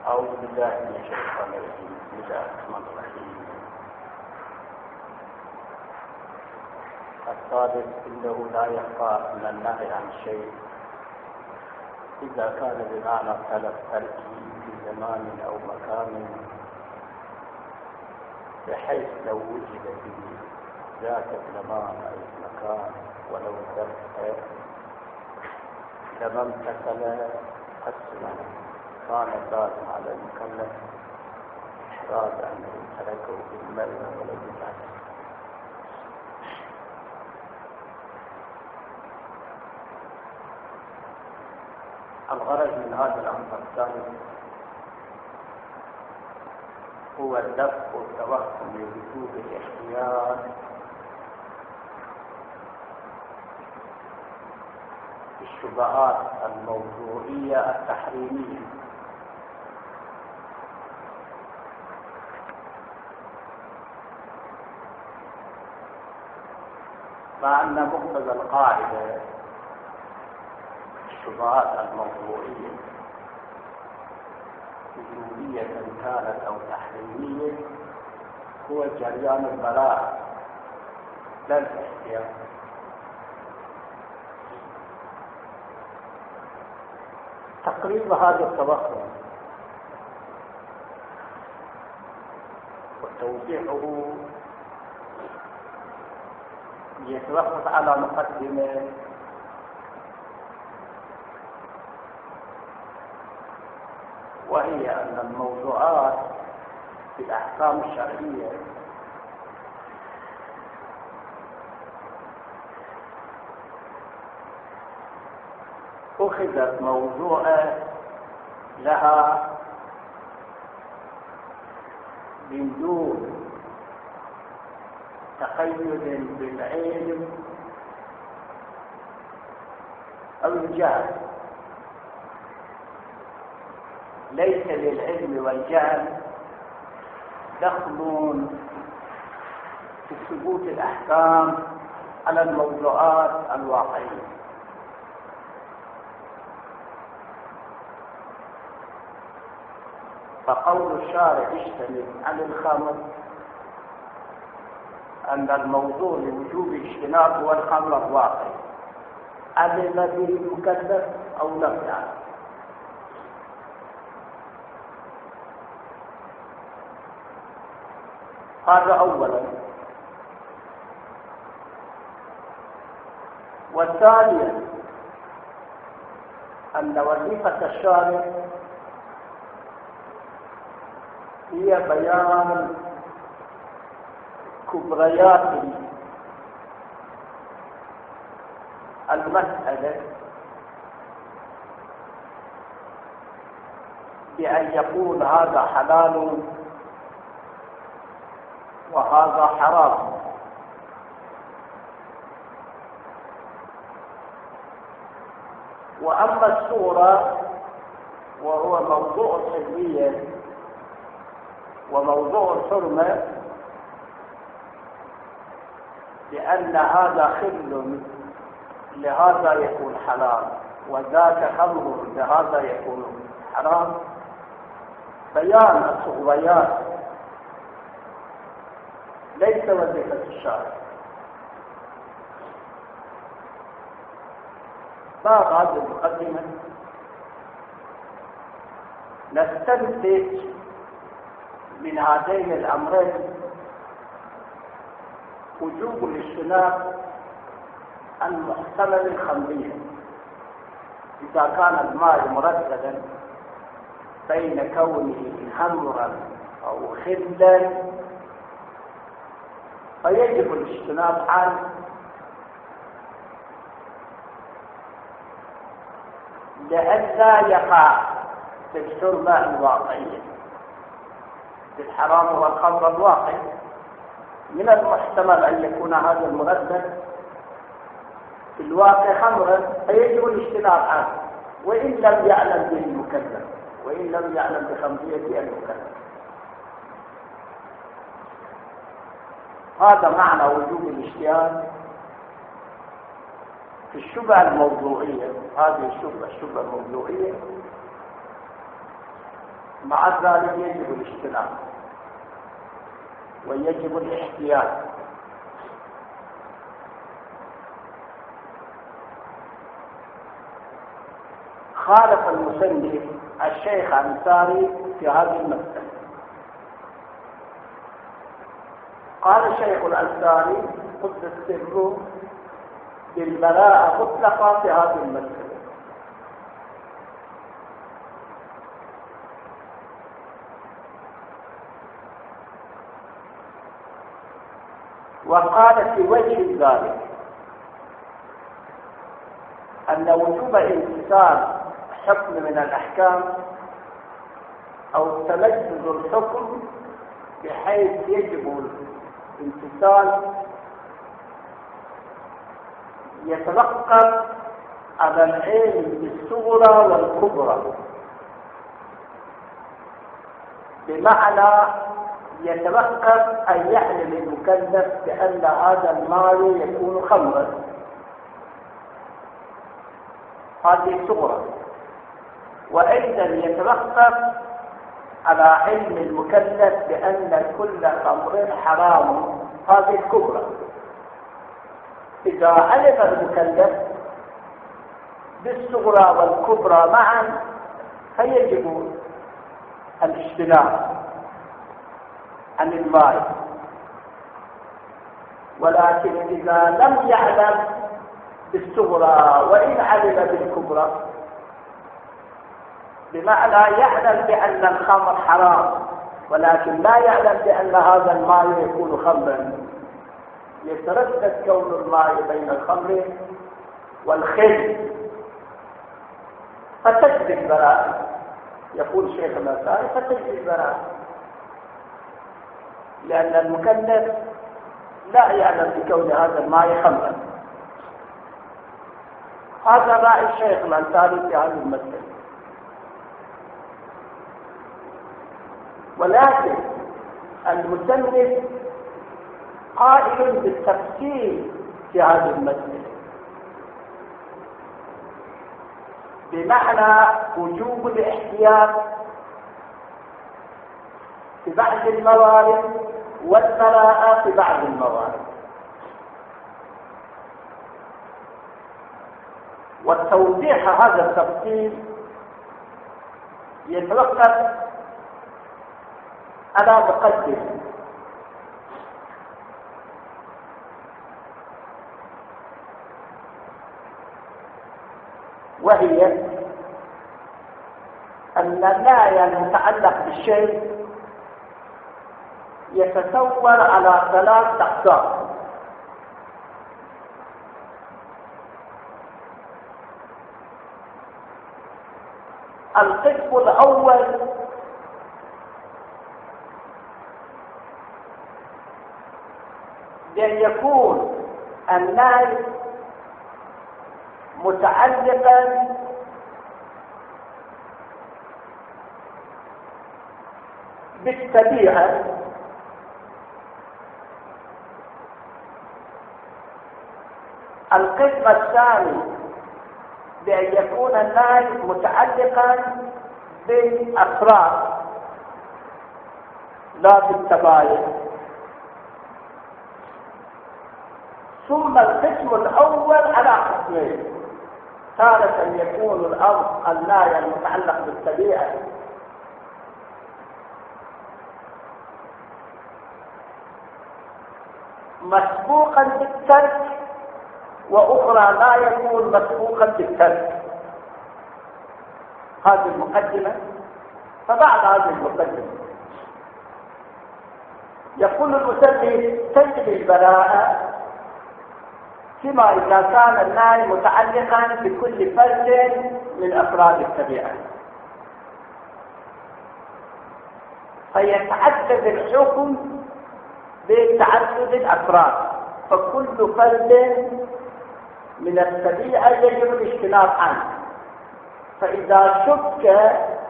أعوذ بالله من الشيطان الرجيم. بسم الله الرحمن الرحيم. الثالث إنه لا يخفى من النهي عن الشيء إذا كان بمعنى طلب تركه في زمان أو مكان، بحيث لو وجد في ذاك الزمان أو المكان ولو ترك لما امتثل قسما كان لازم على المكلف إحراز أنه تركه بالمرء ولو بالعكس. الغرض من هذا الأمر الثاني هو الدفع والتوهم بوجوب الاحتياط في الشبهات الموضوعية التحريمية، مع أن مقتضى القاعدة الشبهات الموضوعية وجودية كانت أو تحريمية هو جريان البلاغ لا الاحتياط. تقريب هذا التوهم وتوضيحه يتوقف على مقدمة وهي أن الموضوعات في الأحكام الشرعية أخذت موضوعة لها من دون تقيد بالعلم أو الجهل. ليس للعلم والجهل دخل في ثبوت الأحكام على الموضوعات الواقعية. فقول الشارع اجتنب عن الخمر أن الموضوع لوجوب اجتناب هو الخمر الواقع، علم به المكلف أو لم يعلم. هذا أولا. والثانيا أن وظيفة الشارع هي بيان كبريات المسألة بأن يقول هذا حلال وهذا حرام. وأما الصورة وهو موضوع الحرية وموضوع الحرمة لأن هذا خل لهذا يكون حلال وذاك خمر لهذا يكون حرام، بيان الصغريات ليس وظيفة الشارع. بعد هذه المقدمة نستنتج من هذين الأمرين وجوب الاجتناب عن محتمل الخمرية إذا كان الماء مرددا بين كونه خمرا أو خلا، فيجب الاجتناب عنه لئلا يقع في الحرمة الواقعية. في الحرام والخمر الواقع من المحتمل أن يكون هذا المردد في الواقع خمرا، فيجب الاجتناب عنه وإن لم يعلم به المكلف، وإن لم يعلم بخمرية المكلف. هذا معنى وجوب الاجتهاد في الشبهة الموضوعية. هذه الشبهة الموضوعية مع ذلك يجب الاجتناب ويجب الاحتياط. خالف المصنف الشيخ الأنصاري في هذه المسألة. قال الشيخ الأنصاري قدس سره بالبراءة مطلقة في هذه المسألة، وقال في وجه ذلك أن وجوب امتثال حكم من الأحكام أو تمجد الحكم بحيث يجب الامتثال يتوقف على العلم بالصغرى والكبرى، بمعنى يتوقف أن يعلم المكلف بأن هذا المال يكون خمرا، هذه صغرى. وأيضا يتوقف على علم المكلف بأن كل خمر حرام، هذه الكبرى. إذا علم المكلف بالصغرى والكبرى معا فيجب الاجتناب عن المال. ولكن إذا لم يعلم بالصغرى وإن علم بالكبرى، بمعنى يعلم بأن الخمر حرام ولكن لا يعلم بأن هذا الماء يكون خمرا، يتردد كون الماء بين الخمر والخل، فتجري البراءة. يقول شيخ الأنصاري فتجري البراءة، لأن المكلف لا يعلم بكون هذا الماء خمرا. هذا رأي الشيخ الأنصاري في هذه المسألة. ولكن المصنف قائل بالتفصيل في هذه المسألة، بمعنى وجوب الاحتياط في بعض الموارد والبراءة في بعض الموارد. والتوضيح هذا التفصيل يتوقف على مقدمة، وهي أن النهي المتعلق بالشيء يتسور على 3 أقسام. القسم الأول بأن يكون النهي متعلقا بالطبيعة، القسم الثاني بأن يكون النهي متعلقا بالأفراد لا بالتباين. ثم القسم الأول على قسمين: تارة يكون الأمر النهي المتعلق بالطبيعة مسبوقا بالترك، وأخرى لا يكون مسبوقا بالترك. هذه المقدمة. فبعد هذه المقدمة يقول المسلم تجب البراءة فيما إذا كان النهي متعلقا بكل فرد من أفراد الطبيعة، فيتعدد الحكم بتعدد الأفراد، فكل فرد من الطبيعة يجب الاجتناب عنه. فإذا شك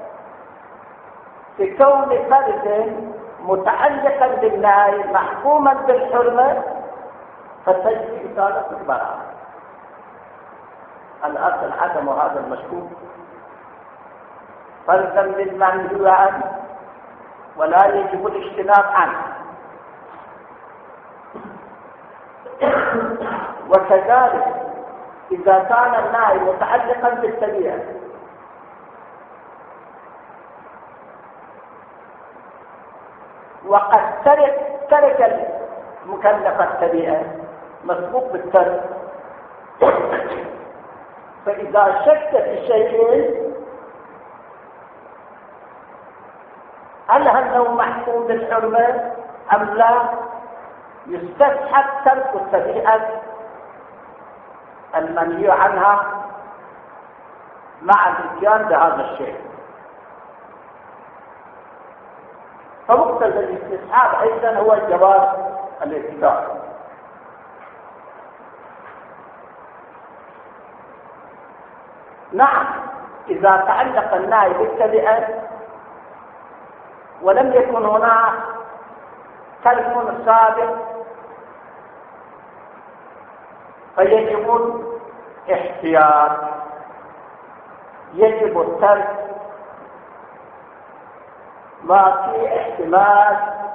في كون فرد متعلقا بالنهي محكوما بالحرمة فتجري إزالة البراءة. الأصل عدم هذا المشكوك. فردا للمنهي عنه ولا يجب الاجتناب عنه. وكذلك إذا كان النهي متعلقا بالطبيعة وقد ترك المكلف الطبيعة مسبوق بالترك، فإذا شك في شيء هل أنه محكوم بالحرمة أم لا، يستسحب ترك الطبيعة المنهي عنها مع الاتيان بهذا الشيء. فمقتضى الاستصحاب أيضا هو جواز الاتباع. نعم، إذا تعلق النهي بالتبعة ولم يكن هناك ترك سابق فيجب الاحتياط، يجب الترك ما في احتمال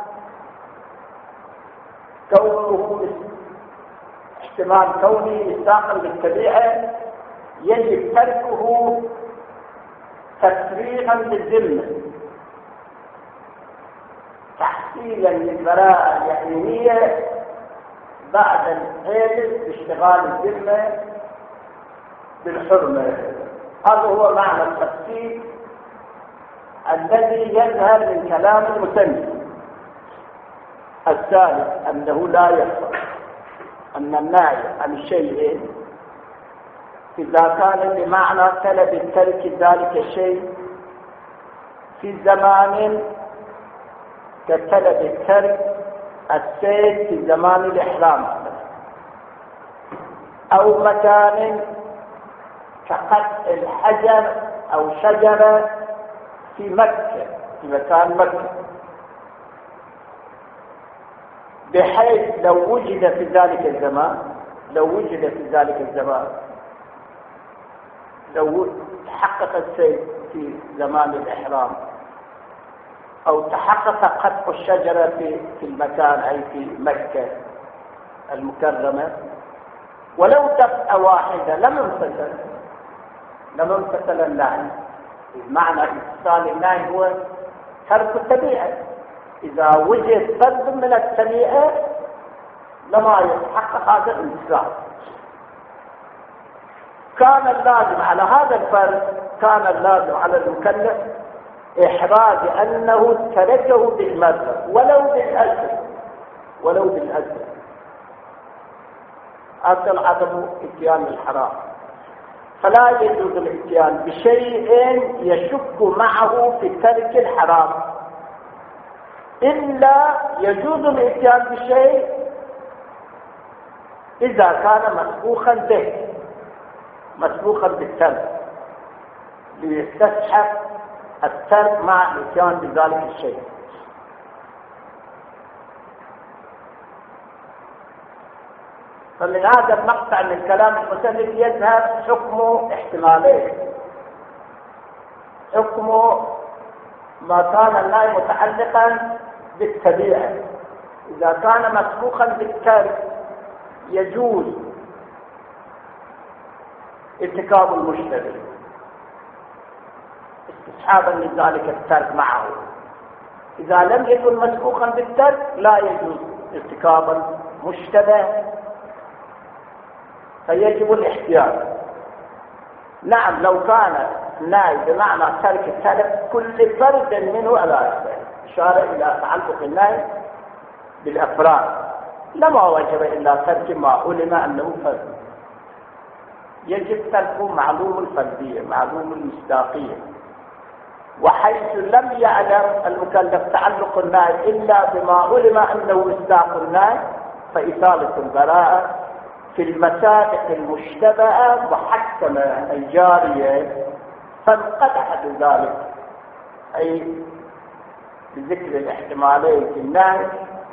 كونه مصداقا بالطبيعة، يجب تركه تفريغا للذمة تحصيلا للبراءة اليقينية بعد الحيل باشتغال الذمة بالحرمة. هذا هو معنى التفصيل الذي يظهر من كلام المصنف. الثالث أنه لا يخفى أن النهي عن شيء إذا كان بمعنى طلب الترك ذلك الشيء في زمان كطلب الترك السير في زمان الإحرام، أو مكان كقطع الحجر أو شجرة في مكة، في مكان مكة، بحيث لو وجد في ذلك الزمان لو تحقق السير في زمان الإحرام أو تحقق قطع الشجرة في المكان أي في مكة المكرمة ولو دفعة واحدة لم ينفصل النهي. معنى اتصال النهي هو ترك الطبيعة. إذا وجد فرد من الطبيعة لما يتحقق هذا الانتصال. كان اللازم على هذا الفرد، كان اللازم على المكلف إحراج أنه تركه بالمذهب ولو بالأجل أصل عدم إتيان الحرام. فلا يجوز الإتيان بشيء يشك معه في ترك الحرام، إلا يجوز الإتيان بشيء إذا كان مسبوقا بالترك ليستصحب الترك مع الاتيان بذلك الشيء. فمن هذا المقطع من كلام المسلم يظهر حكم احتمالين: حكم ما كان النهي متعلقا بالطبيعة، إذا كان مسبوقا بالترك يجوز ارتكاب المشتبه استصحابا لذلك الترك معه. إذا لم يكن مسبوقا بالترك لا يجوز ارتكاب المشتبه فيجب الاحتياط. نعم، لو كان النهي بمعنى ترك التلف كل فرد منه على إشارة إلى تعلق النهي بالأفراد لما وجب إلا ترك ما علم أنه فرد. يجب ترك معلوم الفردية، معلوم المصداقية، وحيث لم يعلم المكلف تعلق النهي إلا بما علم أنه مصداق النهي فإزالة البراءة في المسابق المشتبهة محكمة الجارية فانقدح بذلك، أي بذكر الاحتمالين في النهي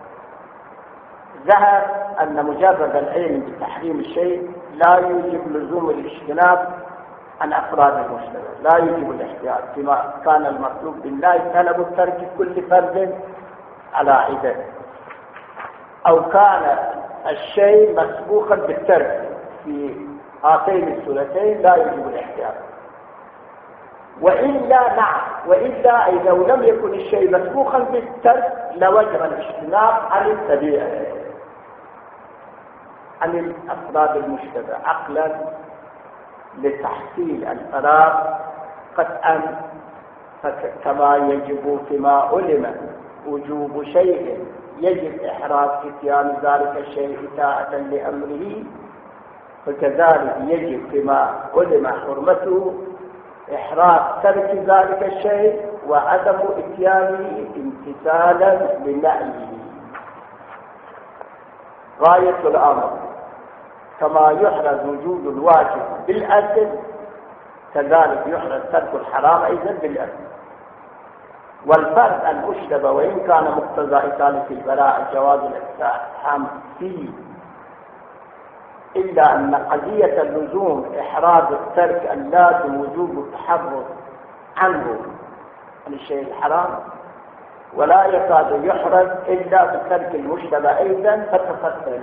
ظهر أن مجرد العلم بتحريم الشيء لا يوجب لزوم الاجتناب عن أفراد المجتمع، لا يجب الاحتياط كما كان المطلوب بالله طلب الترك كل فرد على حدة، أو كان الشيء مسبوقا بالترك في هاتين السورتين لا يجب الاحتياط. وإلا نعم، وإلا أي لو لم يكن الشيء مسبوقا بالترك لوجب الاجتناب عن الطبيعة عن الأفراد المجتمع عقلا لتحصيل الفراغ قطعا، كما يجب فيما علم وجوب شيء يجب إحراز إتيان ذلك الشيء إطاعة لأمره، فكذلك يجب فيما علم حرمته إحراز ترك ذلك الشيء وعدم إتيانه امتثالا لنهيه. غاية الأمر كما يحرز وجود الواجب بالأصل كذلك يحرز ترك الحرام أيضا بالأصل. والفرد المشتبه وإن كان مقتضى إزالة البراءة جواز الاقتحام فيه، إلا أن قضية اللزوم إحراز الترك اللازم وجوب التحرر عنه عن الشيء الحرام، ولا يكاد يحرز إلا بترك المشتبه أيضا فتفصل.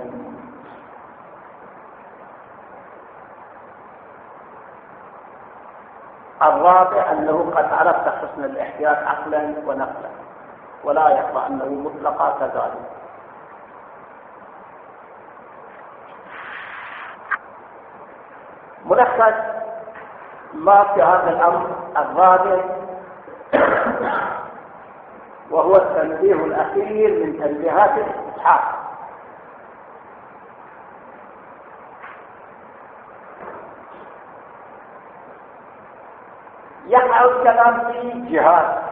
الرابع أنه قد عرفت حسن الاحتياط عقلا ونقلا، ولا يخفى أنه مطلقا كذلك. ملخص ما في هذا الأمر الرابع وهو التنبيه الأخير من تنبيهات الاستصحاب. يقع الكلام في جهات.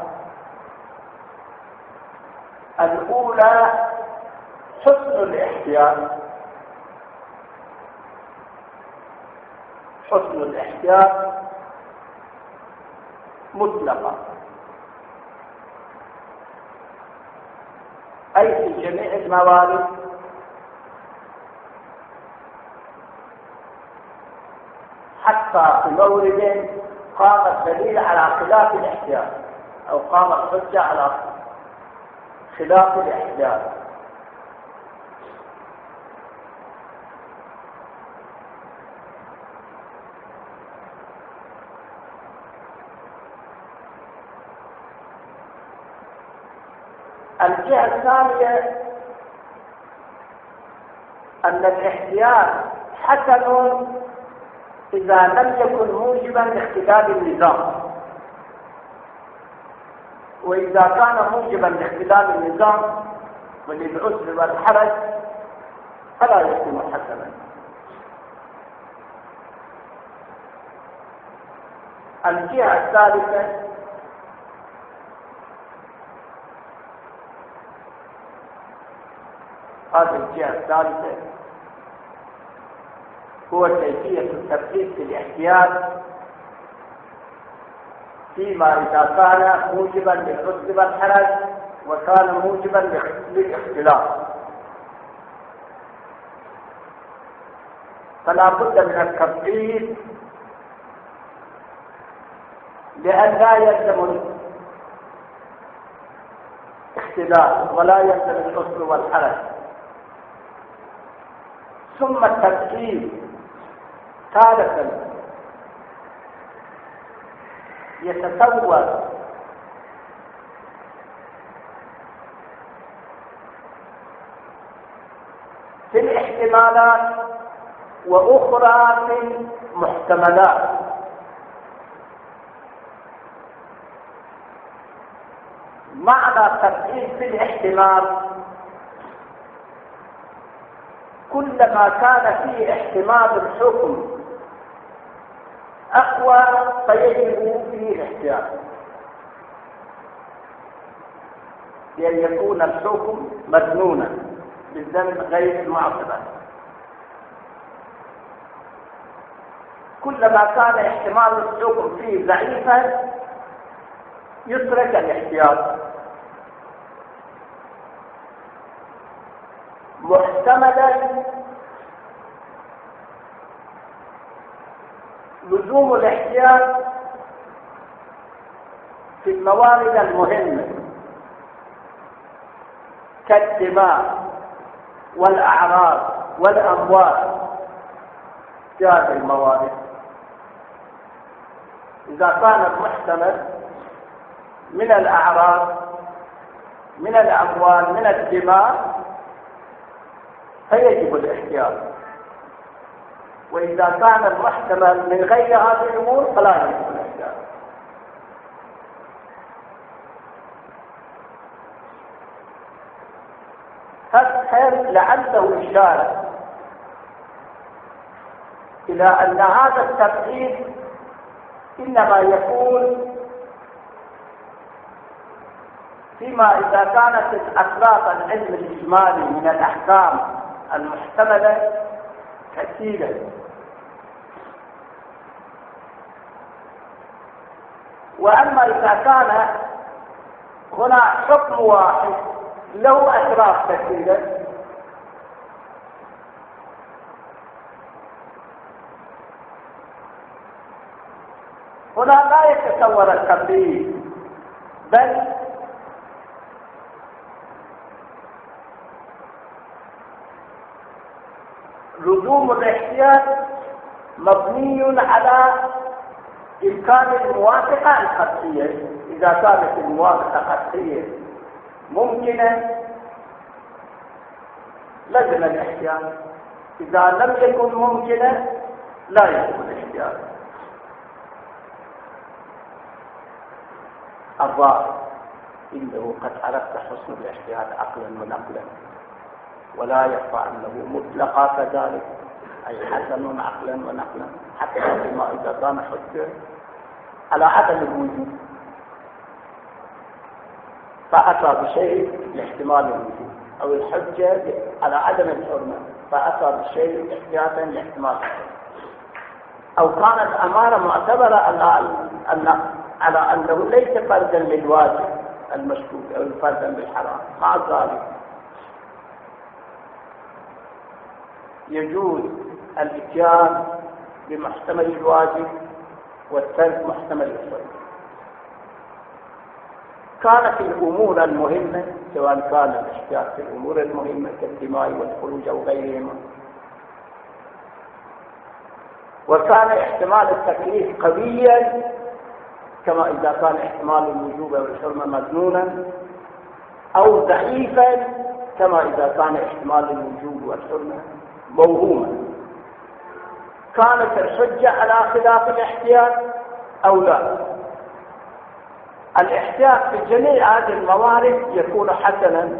الأولى حسن الاحتياط. حسن الاحتياط مطلقا، أي في جميع الموارد حتى في مورد قام الدليل على خلاف الاحتياط أو قام الحجة على خلاف الاحتياط. الجهة الثانية أن الاحتياط حسن إذا لم يكن موجبا لاختلال النظام، وإذا كان موجبا لاختلال النظام وللعسر والحرج فلا يكون حسنا. الجهة الثالثة هذه الجهة الثالثة هو كيفية التفريق في الاحتياط فيما إذا كان موجبا للعسر والحرج وكان موجبا للاختلاف، فلا بد من التفريق لأن لا يلزم الاختلاف ولا يلزم العسر والحرج. ثم التفريق تارة يتصور في الاحتمالات وأخرى في المحتملات. معنى تفريق في الاحتمال كلما كان فيه احتمال الحكم أقوى فيجب فيه الاحتياط، لأن يكون الحكم مجنونا بالذنب غير المعصبة. كلما كان احتمال الحكم فيه ضعيفا يترك الاحتياط، محتملا لزوم الاحتياط في الموارد المهمة كالدماء والأعراض والأموال في هذه الموارد. إذا كانت محتمل من الأعراض من الأموال من الدماء فيجب الاحتياط، وإذا كان المحتمل من غير هذه الأمور فلا يجب الاحتياط. فالحين لعله إشارة إلى أن هذا التبعيد إنما يكون فيما إذا كانت الأسباب العلم الإجمالي من الأحكام المحتملة كثيرة، وأما إذا كان هنا حكم واحد له أسباب كثيرة هنا لا يتصور التبعيد، بل لزوم الاحتياط مبني على إمكان الموافقة الخطية. إذا كانت الموافقة الخطية ممكنة لازم الاحتياط، إذا لم يكن ممكنة لا يجب الاحتياط. الظاهر إنه قد عرفت حسن الاحتياط عقلا ونقلا، ولا يخفى أنه مطلقا كذلك، أي حسن عقلا ونقلا، حتى فيما إذا كان حجة على عدم الوجود فأتى بشيء لاحتمال الوجود، أو الحجة على عدم الحرمة فأتى بشيء احتياطا لاحتمال الحرمة، أو كانت أمارة معتبرة على أنه ليس فردا للواجب المشكوك أو فردا بالحرام، مع ذلك يجوز الاتيان بمحتمل الواجب والترك محتمل الفرد. كانت الأمور المهمة سواء كان الاحتياط في الأمور المهمة كالدماء والخروج أو غيرهما، وكان احتمال التكليف قويا كما إذا كان احتمال الوجوب أو الحرمة مظنونا، أو ضعيفا كما إذا كان احتمال الوجوب والحرمة موهوما. كانت الحجة على خلاف الاحتياط أو لا. الاحتياط في جميع هذه الموارد يكون حسنا،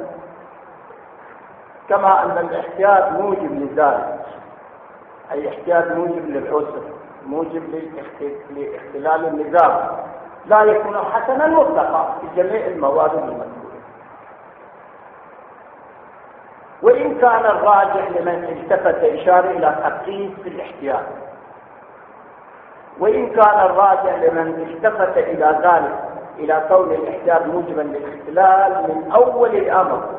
كما أن الاحتياط موجب لذلك، أي احتياط موجب للعسر موجب لاختلال النظام، لا يكون حسنا مطلقا في جميع الموارد المذكورة. وإن كان الراجح لمن التفت إشارة إلى تقييد في الاحتياط، وإن كان الراجح لمن التفت إلى ذلك إلى كون الاحتياط موجبا للاختلال من أول الأمر،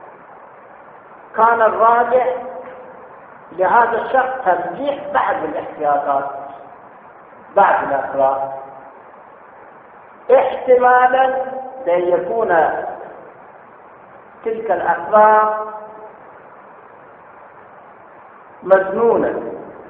كان الراجح لهذا الشخص ترجيح بعض الاحتياطات بعض الأسرار، احتمالا لأن يكون تلك الأسرار مجنونة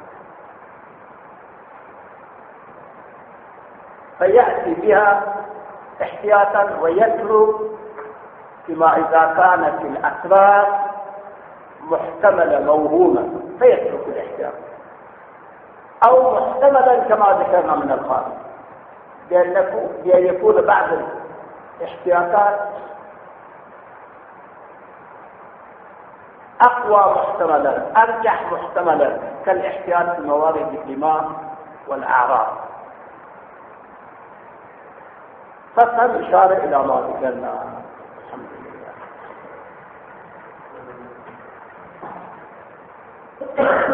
فيأتي بها احتياطا ويترك، فيما إذا كانت الأسرار محتملة موهومة فيترك الاحتياط، أو محتملا كما ذكرنا من الخارج، بأن يكون بعض الاحتياطات أقوى محتملا أرجح محتملا كالاحتياط في موارد الدماء والأعراض. فقط إشارة إلى ما ذكرنا. الحمد لله.